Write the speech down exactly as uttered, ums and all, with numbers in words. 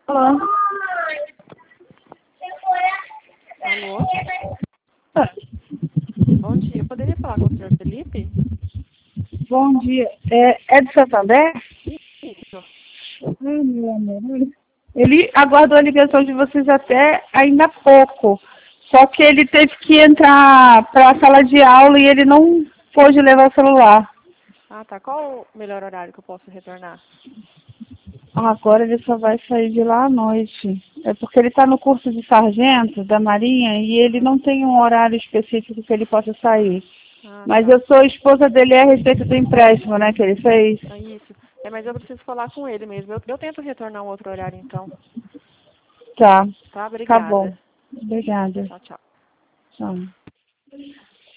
Alô? Alô? Bom dia. Eu poderia falar com o senhor Felipe? Bom dia. É, é de Santander? Isso. Ai, meu amor. Ele aguardou a ligação de vocês até ainda há pouco. Só que ele teve que entrar para a sala de aula e ele não pôde levar o celular. Ah, tá. Qual o melhor horário que eu posso retornar? Agora ele só vai sair de lá à noite. É porque ele está no curso de sargento da Marinha e ele não tem um horário específico que ele possa sair. Ah, Mas tá. eu sou esposa dele a respeito do empréstimo, né, que ele fez. É isso. É, mas eu preciso falar com ele mesmo. Eu, eu tento retornar um outro horário, então. Tá, Tá? tá bom. Obrigada. Obrigada. Tchau, tchau. Tchau.